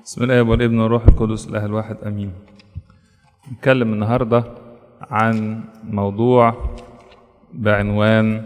بسم الله والابن والروح القدس الاله الواحد امين. نتكلم النهارده عن موضوع بعنوان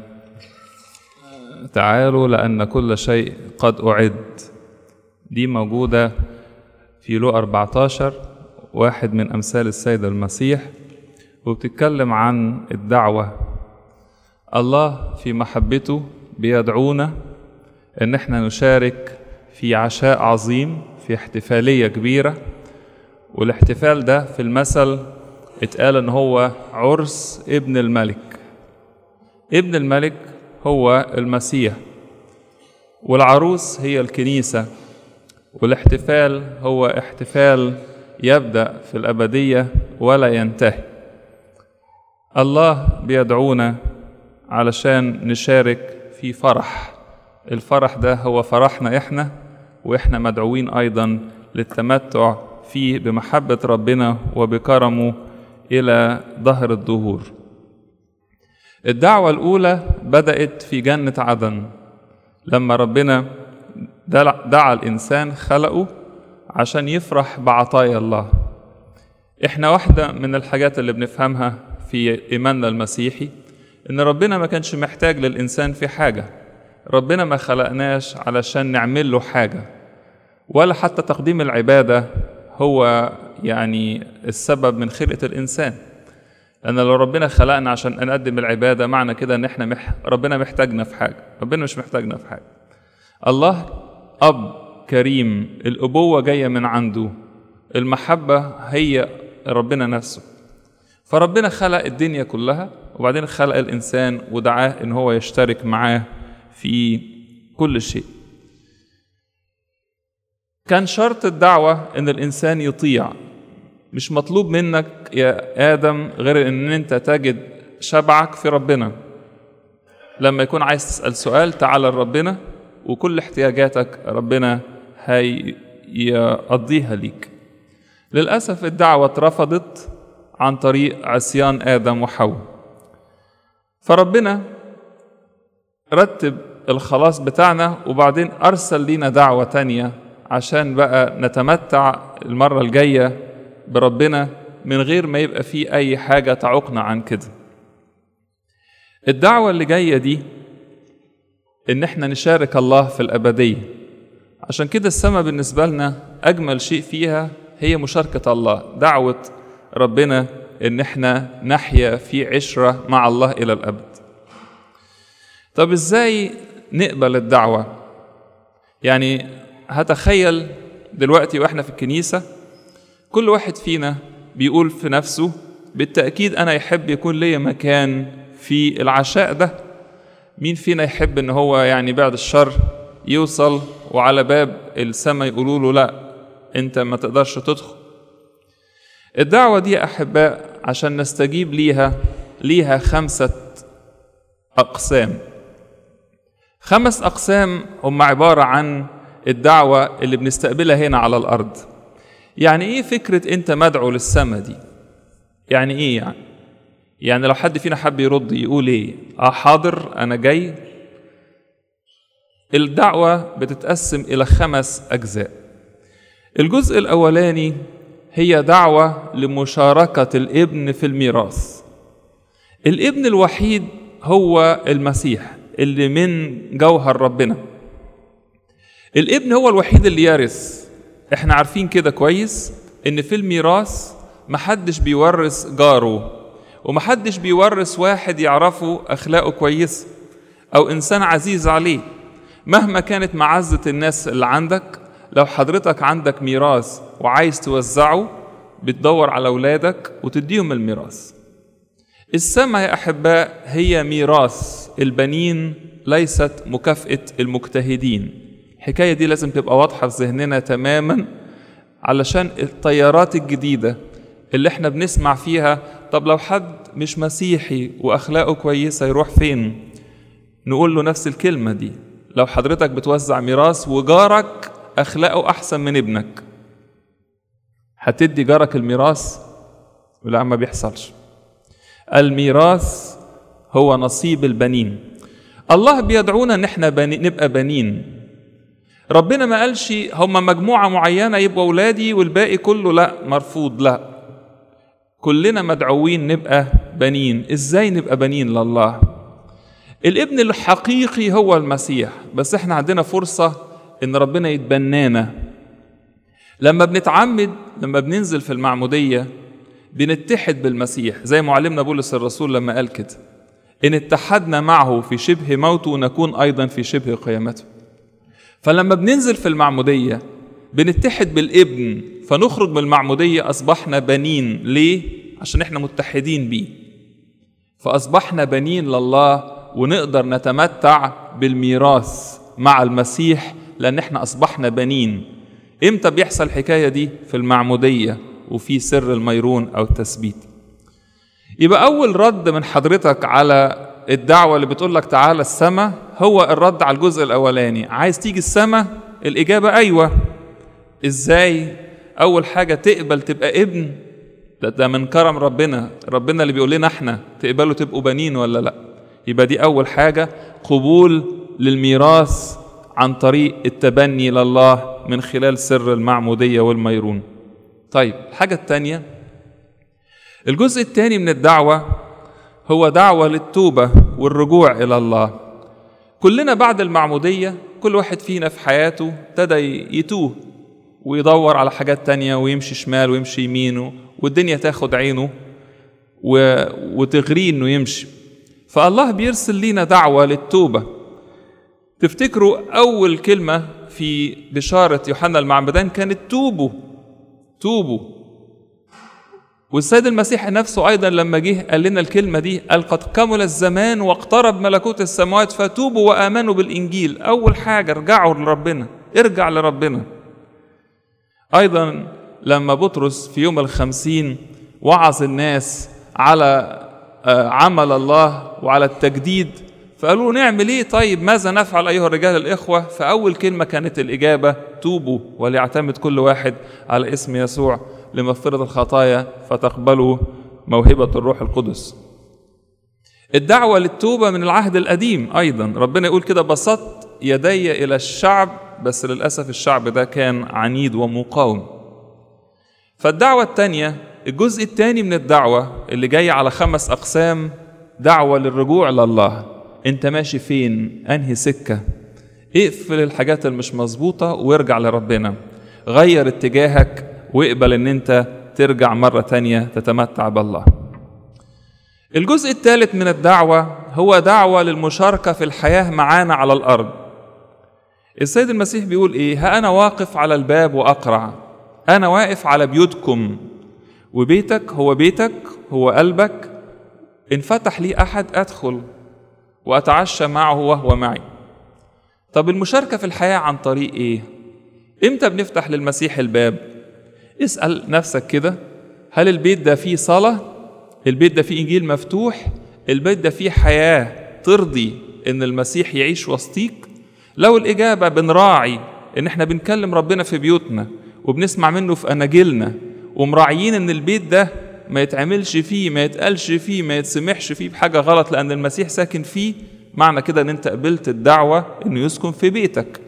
تعالوا لأن كل شيء قد أعد. دي موجودة في لوقا 14 واحد من أمثال السيد المسيح، وبتتكلم عن الدعوة. الله في محبته بيدعونا إن احنا نشارك في عشاء عظيم، في احتفالية كبيرة، والاحتفال ده في المثل اتقال إن هو عرس ابن الملك. ابن الملك هو المسيح، والعروس هي الكنيسة، والاحتفال هو احتفال يبدأ في الأبدية ولا ينتهي. الله بيدعونا علشان نشارك في فرح. الفرح ده هو فرحنا احنا، واحنا مدعوين أيضا للتمتع فيه بمحبة ربنا وبكرمه إلى ظهر الدهور. الدعوة الأولى بدأت في جنة عدن لما ربنا دعا الإنسان، خلقه عشان يفرح بعطايا الله. إحنا واحدة من الحاجات اللي بنفهمها في إيماننا المسيحي إن ربنا ما كانش محتاج للإنسان في حاجة. ربنا ما خلقناش علشان نعمل له حاجة، ولا حتى تقديم العبادة هو يعني السبب من خلقة الإنسان. لأن لو ربنا خلقنا عشان نقدم العبادة معنى كده إن إحنا ربنا محتاجنا في حاجة. ربنا مش محتاجنا في حاجة. الله أب كريم، الأبوة جاية من عنده، المحبة هي ربنا نفسه. فربنا خلق الدنيا كلها، وبعدين خلق الإنسان ودعاه إن هو يشترك معاه في كل شيء. كان شرط الدعوة إن الإنسان يطيع. مش مطلوب منك يا آدم غير إن أنت تجد شبعك في ربنا. لما يكون عايز تسأل سؤال تعال لربنا، وكل احتياجاتك ربنا هيقضيها ليك. للأسف الدعوة اترفضت عن طريق عصيان آدم وحواء. فربنا رتب الخلاص بتاعنا، وبعدين أرسل لنا دعوة تانية عشان بقى نتمتع المرة الجاية بربنا من غير ما يبقى فيه أي حاجة تعوقنا عن كده. الدعوة اللي جاية دي إن احنا نشارك الله في الأبدية. عشان كده السماء بالنسبة لنا أجمل شيء فيها هي مشاركة الله. دعوة ربنا إن احنا نحيا في عشرة مع الله إلى الأبد. طب إزاي نقبل الدعوة؟ يعني هتخيل دلوقتي وإحنا في الكنيسة كل واحد فينا بيقول في نفسه بالتأكيد أنا يحب يكون لي مكان في العشاء ده. مين فينا يحب إن هو يعني بعد الشر يوصل وعلى باب السماء يقولوا له لا أنت ما تقدرش تدخل؟ الدعوة دي أحباء عشان نستجيب ليها 5 أقسام. 5 أقسام هم عبارة عن الدعوة اللي بنستقبلها هنا على الأرض. يعني إيه فكرة أنت مدعو للسماء دي؟ يعني إيه يعني لو حد فينا حب يرد يقول إيه؟ حاضر أنا جاي. الدعوة بتتقسم إلى 5 أجزاء. الجزء الأولاني هي دعوة لمشاركة الابن في الميراث. الابن الوحيد هو المسيح اللي من جوهر ربنا. الابن هو الوحيد اللي يرث. احنا عارفين كده كويس ان في الميراث محدش بيورث جاره، ومحدش بيورث واحد يعرفه اخلاقه كويس او انسان عزيز عليه. مهما كانت معزة الناس اللي عندك، لو حضرتك عندك ميراث وعايز توزعه بتدور على اولادك وتديهم الميراث. السماء يا أحباء هي ميراث البنين، ليست مكافأة المجتهدين. الحكاية دي لازم تبقى واضحة في ذهننا تماما، علشان التيارات الجديدة اللي احنا بنسمع فيها طب لو حد مش مسيحي وأخلاقه كويسة يروح فين؟ نقول له نفس الكلمة دي. لو حضرتك بتوزع ميراث وجارك أخلاقه أحسن من ابنك، هتدي جارك الميراث؟ ولا ما بيحصلش. الميراث هو نصيب البنين. الله بيدعونا ان احنا نبقى بنين. ربنا ما قالش هم مجموعة معينة يبقوا أولادي والباقي كله لا مرفوض، لا، كلنا مدعوين نبقى بنين. إزاي نبقى بنين لله؟ الابن الحقيقي هو المسيح، بس احنا عندنا فرصة ان ربنا يتبنانا. لما بنتعمد، لما بننزل في المعمودية بنتحد بالمسيح، زي معلمنا بولس الرسول لما قال كده: إن اتحدنا معه في شبه موته نكون أيضا في شبه قيامته. فلما بننزل في المعمودية بنتحد بالابن، فنخرج من المعمودية أصبحنا بنين. ليه؟ عشان احنا متحدين بيه، فأصبحنا بنين لله، ونقدر نتمتع بالميراث مع المسيح لأن احنا أصبحنا بنين. إمتى بيحصل الحكاية دي؟ في المعمودية وفي سر الميرون أو التثبيت. يبقى أول رد من حضرتك على الدعوة اللي بتقولك تعالى السماء هو الرد على الجزء الأولاني. عايز تيجي السماء؟ الإجابة أيوة. إزاي؟ أول حاجة تقبل تبقى ابن، ده من كرم ربنا اللي بيقول لنا احنا تقبلوا تبقوا بنين ولا لا. يبقى دي أول حاجة، قبول للميراث عن طريق التبني لله من خلال سر المعمودية والميرون. طيب الحاجة الثانية، الجزء الثاني من الدعوة هو دعوة للتوبة والرجوع إلى الله. كلنا بعد المعمودية كل واحد فينا في حياته ابتدى يتوه ويدور على حاجات تانية ويمشي شمال ويمشي يمينه، والدنيا تاخد عينه وتغريه انه يمشي. فالله بيرسل لينا دعوة للتوبة. تفتكروا أول كلمة في بشارة يوحنا المعمدان كانت توبوا توبوا. والسيد المسيح نفسه أيضا لما جه قال لنا الكلمة دي، قال قد كمل الزمان واقترب ملكوت السماوات فتوبوا وآمنوا بالإنجيل. أول حاجة ارجعوا لربنا، ارجع لربنا. أيضا لما بطرس في يوم 50 وعظ الناس على عمل الله وعلى التجديد، فقالوا نعمل ايه؟ طيب ماذا نفعل أيها الرجال الإخوة؟ فأول كلمة كانت الإجابة توبوا وليعتمد كل واحد على اسم يسوع لمغفرة الخطايا فتقبلوا موهبة الروح القدس. الدعوة للتوبة من العهد القديم أيضا، ربنا يقول كده: بسطت يدي إلى الشعب، بس للأسف الشعب ده كان عنيد ومقاوم. فالدعوة الثانية، الجزء الثاني من الدعوة اللي جاي على 5 أقسام، دعوة للرجوع لله. انت ماشي فين؟ انهي سكة؟ اقفل الحاجات المش مظبوطة وارجع لربنا، غير اتجاهك واقبل ان انت ترجع مرة تانية تتمتع بالله. الجزء الثالث من الدعوة هو دعوة للمشاركة في الحياة معانا على الأرض. السيد المسيح بيقول ايه؟ ها أنا واقف على الباب وأقرع. أنا واقف على بيوتكم، وبيتك هو بيتك، هو قلبك. إن فتح لي أحد أدخل وأتعشى معه وهو معي. طب المشاركة في الحياة عن طريق إيه؟ إمتى بنفتح للمسيح الباب؟ اسأل نفسك كده، هل البيت ده فيه صلاة؟ البيت ده فيه إنجيل مفتوح؟ البيت ده فيه حياة ترضي إن المسيح يعيش وسطيك؟ لو الإجابة بنراعي إن إحنا بنكلم ربنا في بيوتنا وبنسمع منه في أناجيلنا، ومراعيين إن البيت ده ما يتعملش فيه، ما يتقالش فيه، ما يتسمحش فيه بحاجة غلط لأن المسيح ساكن فيه، معنى كده إن أنت قبلت الدعوة إنه يسكن في بيتك.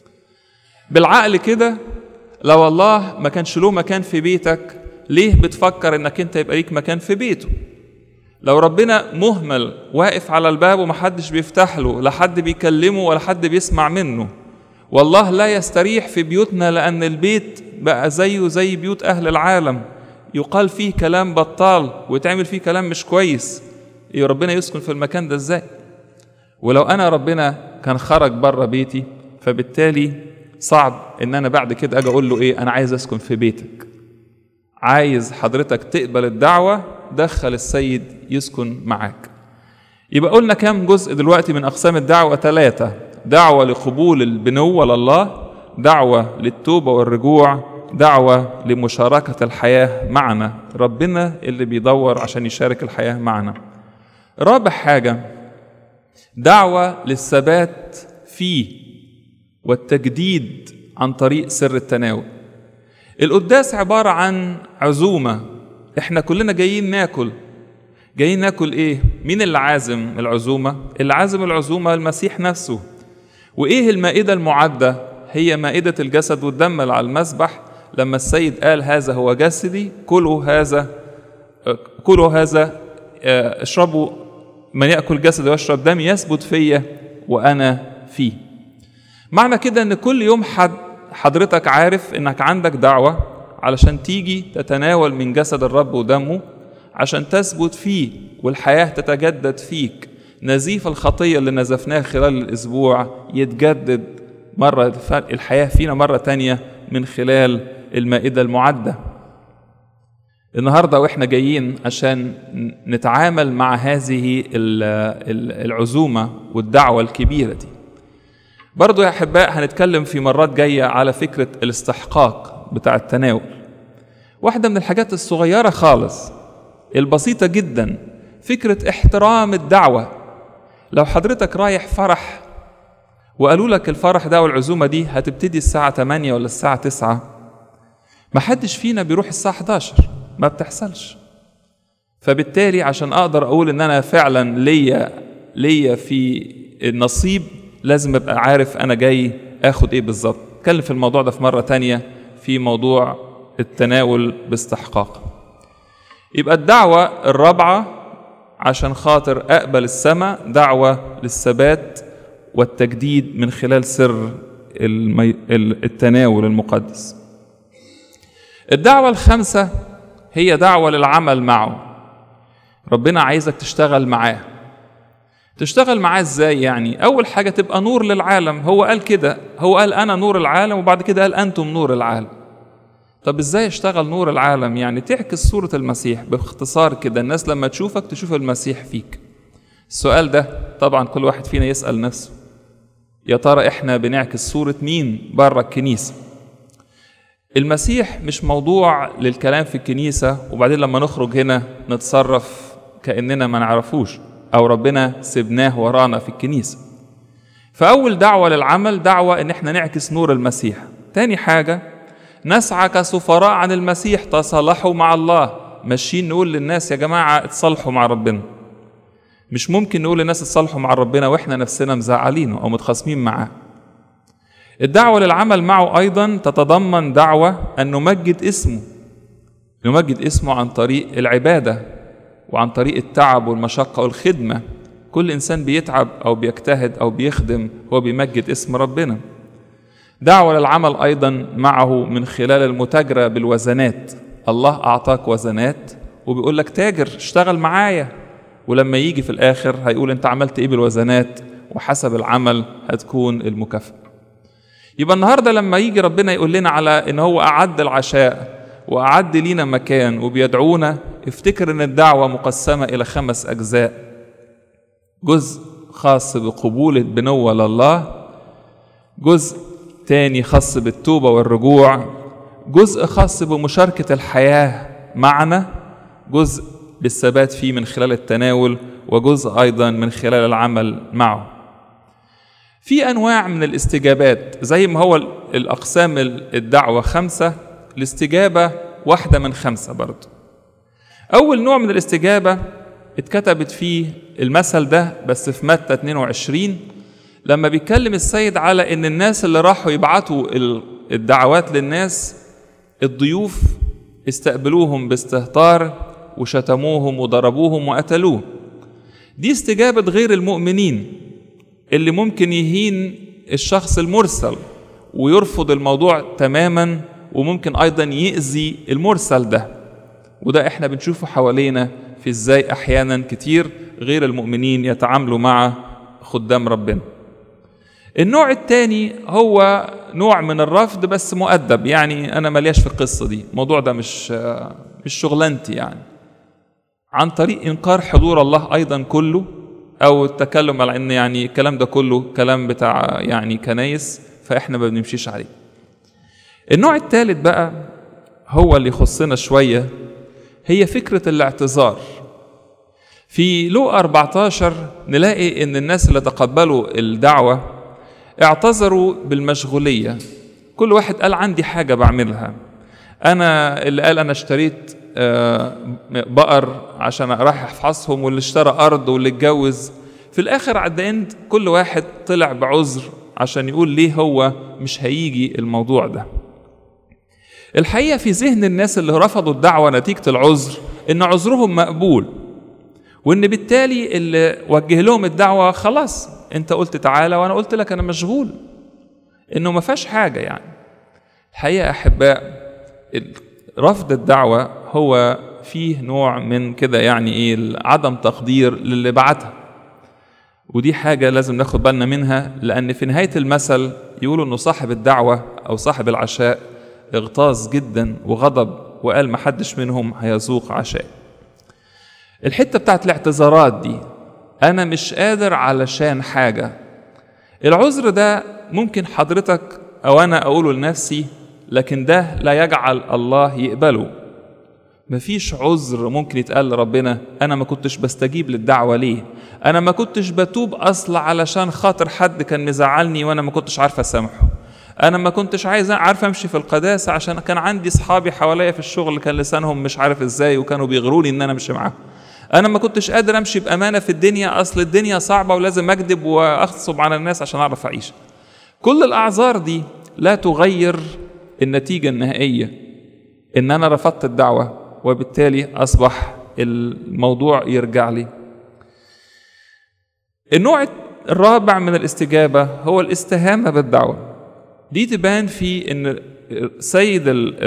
بالعقل كده، لو الله ما كانش له مكان في بيتك، ليه بتفكر إنك أنت يبقى ليك مكان في بيته؟ لو ربنا مهمل واقف على الباب ومحدش بيفتح له، لا حد بيكلمه ولا حد بيسمع منه. والله لا يستريح في بيوتنا لأن البيت بقى زيه زي بيوت أهل العالم، يقال فيه كلام بطال ويتعمل فيه كلام مش كويس. إيه ربنا يسكن في المكان ده إزاي؟ ولو أنا ربنا كان خرج بره بيتي، فبالتالي صعب إن أنا بعد كده أجي أقول له إيه؟ أنا عايز أسكن في بيتك. عايز حضرتك تقبل الدعوة، دخل السيد يسكن معاك. يبقى قلنا كام جزء دلوقتي من أقسام الدعوة؟ 3: دعوة لقبول البنوة لله، دعوة للتوبة والرجوع، دعوة لمشاركة الحياة معنا، ربنا اللي بيدور عشان يشارك الحياة معنا. رابع حاجة، دعوة للثبات فيه والتجديد عن طريق سر التناول. القداس عبارة عن عزومة، احنا كلنا جايين ناكل. جايين ناكل ايه؟ مين اللي عازم العزومة؟ اللي عازم العزومة المسيح نفسه. وايه المائدة المعدة؟ هي مائدة الجسد والدم اللي على المذبح. لما السيد قال هذا هو جسدي، كلوا هذا اشربوا، من يأكل جسدي ويشرب دمي يثبت فيا وأنا فيه. معنى كده ان كل يوم حضرتك عارف انك عندك دعوة علشان تيجي تتناول من جسد الرب ودمه عشان تثبت فيه والحياة تتجدد فيك. نزيف الخطية اللي نزفناه خلال الأسبوع يتجدد مرة، الحياة فينا مرة تانية من خلال المائدة المعدة. النهاردة وإحنا جايين عشان نتعامل مع هذه العزومة والدعوة الكبيرة دي. برضو يا أحباء هنتكلم في مرات جاية على فكرة الاستحقاق بتاع التناول. واحدة من الحاجات الصغيرة خالص البسيطة جدا فكرة احترام الدعوة. لو حضرتك رايح فرح وقالوا لك الفرح ده والعزومة دي هتبتدي الساعة 8 ولا الساعة 9، ما حدش فينا بيروح الساعة 11، ما بتحصلش. فبالتالي عشان أقدر أقول إن أنا فعلا ليا في النصيب لازم أبقى عارف أنا جاي أخد إيه بالظبط. نتكلم في الموضوع ده في مرة تانية في موضوع التناول باستحقاق. يبقى الدعوة الرابعة عشان خاطر أقبل السماء دعوة للثبات والتجديد من خلال سر التناول المقدس. الدعوة الخامسة هي دعوة للعمل معه. ربنا عايزك تشتغل معاه. تشتغل معاه ازاي يعني؟ أول حاجة تبقى نور للعالم. هو قال كده، هو قال أنا نور العالم، وبعد كده قال أنتم نور العالم. طب ازاي اشتغل نور العالم؟ يعني تعكس صورة المسيح باختصار كده، الناس لما تشوفك تشوف المسيح فيك. السؤال ده طبعا كل واحد فينا يسأل نفسه، يا ترى احنا بنعكس صورة مين بره الكنيسة؟ المسيح مش موضوع للكلام في الكنيسة وبعدين لما نخرج هنا نتصرف كأننا ما نعرفوش أو ربنا سبناه ورانا في الكنيسة. فأول دعوة للعمل دعوة إن احنا نعكس نور المسيح. تاني حاجة نسعى كسفراء عن المسيح، تصالحوا مع الله. ماشيين نقول للناس يا جماعة اتصالحوا مع ربنا. مش ممكن نقول للناس اتصالحوا مع ربنا وإحنا نفسنا مزعلينه أو متخاصمين معاه. الدعوة للعمل معه أيضا تتضمن دعوة أن نمجد اسمه. نمجد اسمه عن طريق العبادة وعن طريق التعب والمشقة والخدمة. كل إنسان بيتعب أو بيجتهد أو بيخدم هو بيمجد اسم ربنا. دعوة للعمل أيضا معه من خلال المتاجرة بالوزنات. الله أعطاك وزنات وبيقول لك تاجر اشتغل معايا، ولما يجي في الآخر هيقول أنت عملت إيه بالوزنات، وحسب العمل هتكون المكافأة. يبقى النهاردة لما يجي ربنا يقول لنا على إن هو أعد العشاء وأعد لينا مكان وبيدعونا، افتكر إن الدعوة مقسمة إلى 5 أجزاء. جزء خاص بقبول البنوة لله، جزء تاني خاص بالتوبة والرجوع، جزء خاص بمشاركة الحياة معنا، جزء بالثبات فيه من خلال التناول، وجزء أيضا من خلال العمل معه. في أنواع من الاستجابات زي ما هو الأقسام الدعوة 5، الاستجابة واحدة من 5 برضو. أول نوع من الاستجابة اتكتبت فيه المثل ده بس في متى 22 لما بيتكلم السيد على إن الناس اللي راحوا يبعتوا الدعوات للناس، الضيوف استقبلوهم باستهتار وشتموهم وضربوهم وقتلوه. دي استجابة غير المؤمنين اللي ممكن يهين الشخص المرسل ويرفض الموضوع تماما، وممكن أيضا يأذي المرسل ده. وده احنا بنشوفه حوالينا في ازاي أحيانا كتير غير المؤمنين يتعاملوا مع خدام ربنا. النوع الثاني هو نوع من الرفض بس مؤدب، يعني أنا ملياش في القصة دي، الموضوع ده مش شغلانتي، يعني عن طريق إنكار حضور الله أيضا كله، أو التكلم على إن يعني الكلام ده كله كلام بتاع يعني كنايس فإحنا ما بنمشيش عليه. النوع الثالث بقى هو اللي يخصنا شوية، هي فكرة الاعتذار. في لوقا 14 نلاقي إن الناس اللي تقبلوا الدعوة اعتذروا بالمشغولية. كل واحد قال عندي حاجة بعملها. أنا اللي قال أنا اشتريت بقر عشان رايح أفحصهم، واللي اشترى أرض، واللي اتجوز. في الآخر عد كل واحد طلع بعذر عشان يقول ليه هو مش هيجي الموضوع ده. الحقيقة في ذهن الناس اللي رفضوا الدعوة نتيجة العذر إن عذرهم مقبول، وإن بالتالي اللي وجه لهم الدعوة خلاص أنت قلت تعالى وأنا قلت لك أنا مشغول، إنه ما فيهاش حاجة يعني. الحقيقة أحباء رفض الدعوة هو فيه نوع من كده يعني إيه عدم تقدير للي بعتها، ودي حاجة لازم ناخد بالنا منها، لأن في نهاية المثل يقولوا إنه صاحب الدعوة أو صاحب العشاء اغتاظ جدا وغضب وقال محدش منهم هيذوق عشاء. الحتة بتاعت الاعتذارات دي أنا مش قادر علشان حاجة، العذر ده ممكن حضرتك أو أنا أقوله لنفسي، لكن ده لا يجعل الله يقبله. مفيش عذر ممكن يتقال لربنا أنا ما كنتش بستجيب للدعوة ليه، أنا ما كنتش بتوب أصلا علشان خاطر حد كان مزعلني وأنا ما كنتش عارفة أسامحه، أنا ما كنتش عارفة أمشي في القداسة عشان كان عندي صحابي حواليا في الشغل كان لسانهم مش عارف إزاي وكانوا بيغروني إن أنا أمشي معاهم، أنا ما كنتش قادر أمشي بأمانة في الدنيا أصل الدنيا صعبة ولازم أكذب وأغصب على الناس عشان أعرف أعيش. كل الأعذار دي لا تغير النتيجة النهائية إن أنا رفضت الدعوة، وبالتالي أصبح الموضوع يرجع لي. النوع الرابع من الاستجابة هو الاستهانة بالدعوة. دي تبان في إن سيد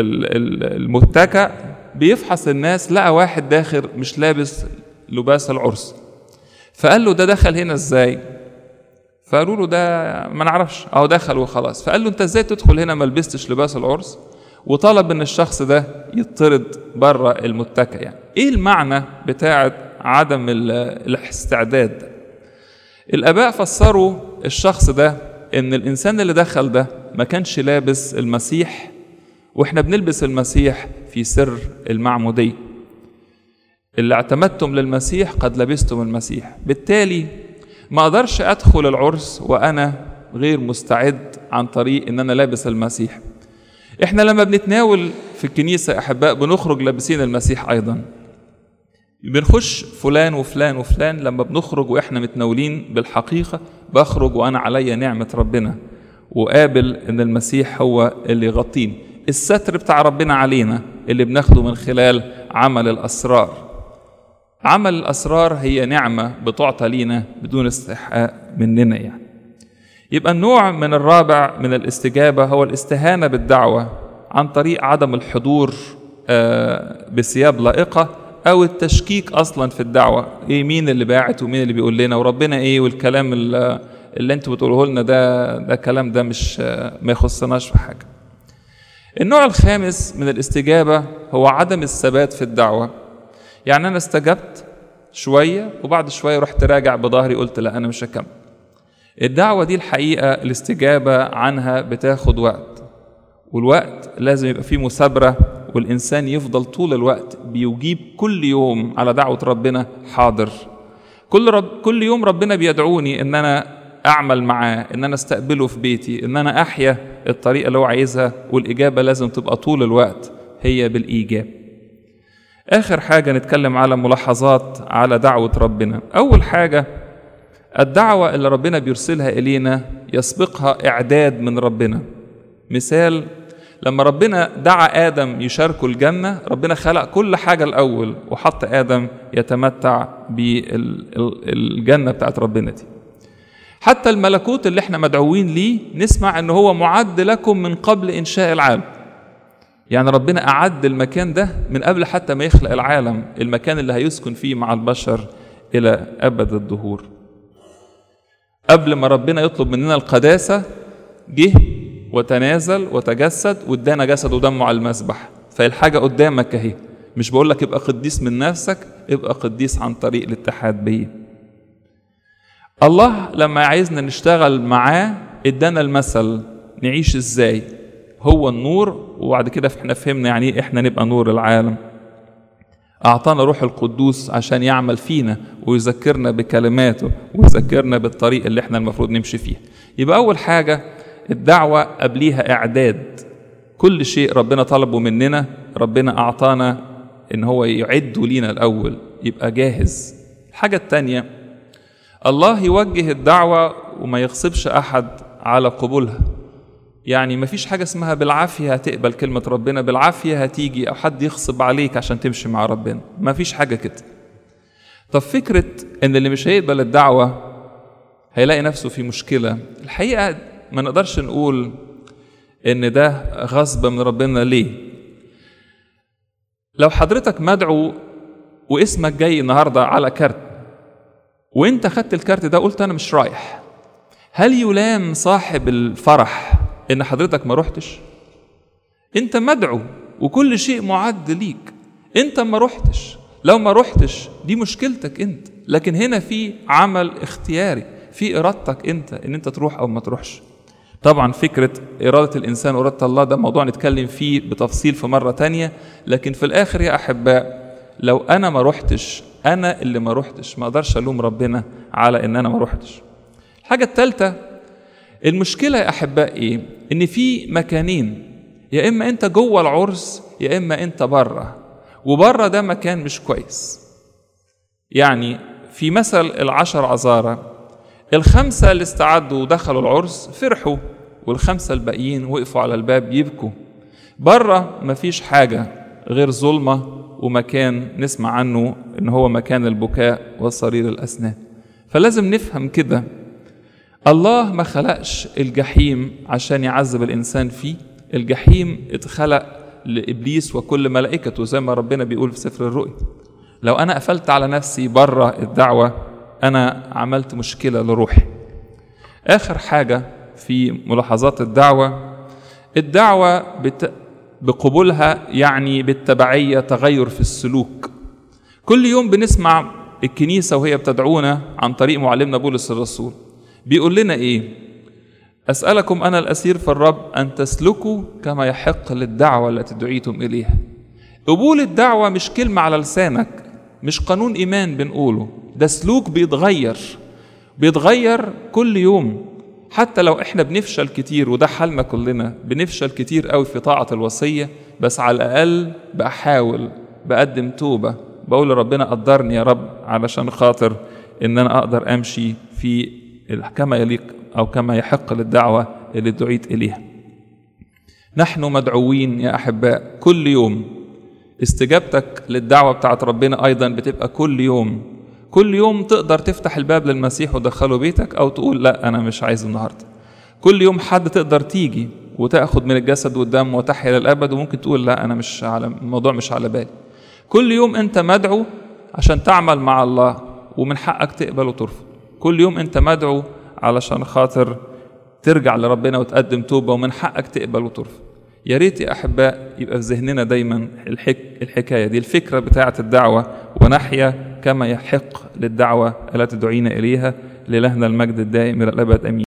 المتكأ بيفحص الناس، لقى واحد داخل مش لابس لباس العرس، فقال له ده دخل هنا ازاي؟ فقالوا له ده ما نعرفش، اهو دخل وخلاص. فقال له انت ازاي تدخل هنا ما لبستش لباس العرس؟ وطلب ان الشخص ده يطرد بره المتكأ. يعني ايه المعنى بتاعه عدم الاستعداد؟ الاباء فسروا الشخص ده ان الانسان اللي دخل ده ما كانش لابس المسيح، واحنا بنلبس المسيح في سر المعمودية. اللي اعتمدتم للمسيح قد لبستم المسيح، بالتالي ما اقدرش ادخل العرس وانا غير مستعد عن طريق ان انا لابس المسيح. احنا لما بنتناول في الكنيسة احباء بنخرج لابسين المسيح ايضا، بنخش فلان وفلان وفلان، لما بنخرج واحنا متناولين بالحقيقة بخرج وانا عليا نعمة ربنا وقابل ان المسيح هو اللي يغطيني. الستر بتاع ربنا علينا اللي بناخده من خلال عمل الأسرار. عمل الأسرار هي نعمة بتعطى لينا بدون استحقاق مننا يعني. يبقى النوع من الرابع من الاستجابة هو الاستهانة بالدعوة عن طريق عدم الحضور بثياب لائقة، أو التشكيك أصلا في الدعوة. إيه مين اللي باعت ومين اللي بيقول لنا وربنا إيه، والكلام اللي أنتوا بتقوله لنا ده كلام ده مش ما يخصناش في حاجة. النوع الخامس من الاستجابة هو عدم الثبات في الدعوة. يعني أنا استجبت شوية وبعد شوية رحت راجع بظهري قلت لا أنا مش هكمل. الدعوة دي الحقيقة الاستجابة عنها بتاخد وقت، والوقت لازم يبقى فيه مثابرة، والإنسان يفضل طول الوقت بيجيب كل يوم على دعوة ربنا حاضر. كل يوم ربنا بيدعوني إن أنا أعمل معاه، إن أنا استقبله في بيتي، إن أنا أحيا الطريقة اللي هو عايزها، والإجابة لازم تبقى طول الوقت هي بالإيجاب. آخر حاجة نتكلم على ملاحظات على دعوة ربنا. أول حاجة الدعوة اللي ربنا بيرسلها إلينا يسبقها إعداد من ربنا. مثال لما ربنا دعا آدم يشاركوا الجنة، ربنا خلق كل حاجة الأول وحط آدم يتمتع بالجنة بتاعت ربنا دي. حتى الملكوت اللي احنا مدعوين ليه نسمع ان هو معد لكم من قبل انشاء العالم. يعني ربنا اعد المكان ده من قبل حتى ما يخلق العالم، المكان اللي هيسكن فيه مع البشر الى ابد الدهور. قبل ما ربنا يطلب مننا القداسة جه وتنازل وتجسد وادانا جسد ودمه على المذبح. فالحاجة قدامك اهي، مش بقول لك ابقى قديس من نفسك، ابقى قديس عن طريق الاتحاد بيه. الله لما عايزنا نشتغل معاه ادانا المثل نعيش ازاي. هو النور، وبعد كده احنا فهمنا يعني ايه احنا نبقى نور العالم. اعطانا روح القدوس عشان يعمل فينا ويذكرنا بكلماته ويذكرنا بالطريق اللي احنا المفروض نمشي فيه. يبقى اول حاجة الدعوة قبليها اعداد. كل شيء ربنا طلبه مننا ربنا اعطانا ان هو يعده لينا الاول يبقى جاهز. الحاجة التانية الله يوجه الدعوة وما يغصبش أحد على قبولها. يعني مفيش حاجة اسمها بالعافية هتقبل كلمة ربنا، بالعافية هتيجي، أو حد يغصب عليك عشان تمشي مع ربنا، مفيش حاجة كده. طب فكرة إن اللي مش هيقبل الدعوة هيلاقي نفسه في مشكلة، الحقيقة ما نقدرش نقول إن ده غصب من ربنا. ليه؟ لو حضرتك مدعو واسمك جاي النهاردة على كارت، وانت خدت الكارت ده قلت أنا مش رايح، هل يلام صاحب الفرح إن حضرتك ما روحتش؟ انت مدعو وكل شيء معد ليك، انت ما روحتش. لو ما روحتش دي مشكلتك انت، لكن هنا في عمل اختياري، في إرادتك انت ان انت تروح او ما تروحش. طبعا فكرة إرادة الإنسان وإرادة الله ده موضوع نتكلم فيه بتفصيل في مرة تانية، لكن في الآخر يا أحباء لو أنا ما روحتش، أنا اللي ما روحتش، ما أقدرش ألوم ربنا على إن أنا ما روحتش. الحاجة الثالثة، المشكلة يا أحباء إيه؟ إن في مكانين، يا إما أنت جوه العرس يا إما أنت بره، وبره ده مكان مش كويس. يعني في مثل 10 عذارى، 5 اللي استعدوا ودخلوا العرس فرحوا، وال5 الباقيين وقفوا على الباب يبكوا. بره مفيش حاجة غير ظلمة ومكان نسمع عنه إن هو مكان البكاء وصرير الأسنان. فلازم نفهم كده، الله ما خلقش الجحيم عشان يعذب الإنسان فيه، الجحيم اتخلق لإبليس وكل ملائكته زي ما ربنا بيقول في سفر الرؤيا. لو أنا قفلت على نفسي بره الدعوة أنا عملت مشكلة لروحي. آخر حاجة في ملاحظات الدعوة بقبولها يعني بالتبعية تغير في السلوك. كل يوم بنسمع الكنيسة وهي بتدعونا عن طريق معلمنا بولس الرسول، بيقول لنا إيه؟ أسألكم أنا الأسير في الرب أن تسلكوا كما يحق للدعوة التي دعيتم إليها. قبول الدعوة مش كلمة على لسانك، مش قانون إيمان بنقوله، ده سلوك بيتغير كل يوم. حتى لو احنا بنفشل كتير، وده حالنا كلنا، بنفشل كتير قوي في طاعة الوصية، بس على الأقل بحاول، بقدم توبة، بقول لربنا قدرني يا رب علشان خاطر إن أنا أقدر أمشي في كما يليق أو كما يحق للدعوة اللي دعيت إليها. نحن مدعوين يا أحباء كل يوم. استجابتك للدعوة بتاعت ربنا أيضا بتبقى كل يوم تقدر تفتح الباب للمسيح ودخله بيتك، أو تقول لا أنا مش عايز النهاردة. كل يوم حد تقدر تيجي وتأخذ من الجسد والدم وتحيا للأبد، وممكن تقول لا أنا الموضوع مش على بالي. كل يوم أنت مدعو عشان تعمل مع الله، ومن حقك تقبل وترفض. كل يوم أنت مدعو علشان خاطر ترجع لربنا وتقدم توبة، ومن حقك تقبل وترفض. يا ريت يا أحباء يبقى في ذهننا دايما الحكاية دي، الفكرة بتاعة الدعوة، ونحيا كما يحق للدعوة التي دعينا إليها. لإلهنا المجد الدائم إلى الأبد، آمين.